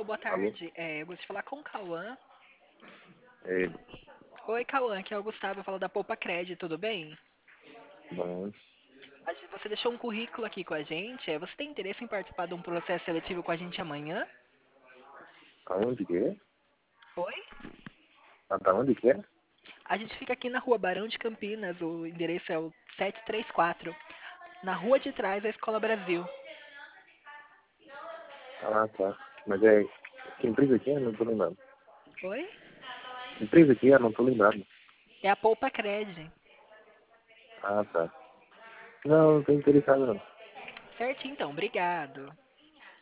boa Alô? tarde. Eu gostaria de falar com o Cauã. É, Oi, Cauã, aqui é o Gustavo, eu falo da Poupa Cred, tudo bem? bom, Você deixou um currículo aqui com a gente. Você tem interesse em participar de um processo seletivo com a gente amanhã? aonde que é? Oi? Ah, da onde que é? A gente fica aqui na rua Barão de Campinas, o endereço é o 734, na rua de trás da Escola Brasil. Ah, tá. Mas é, que empresa que é? Não tô lembrando. Oi? Que empresa que é? Não tô lembrando. É a Poupa Cred. Ah, tá. Não, não tô interessado não. Certo, então, obrigado.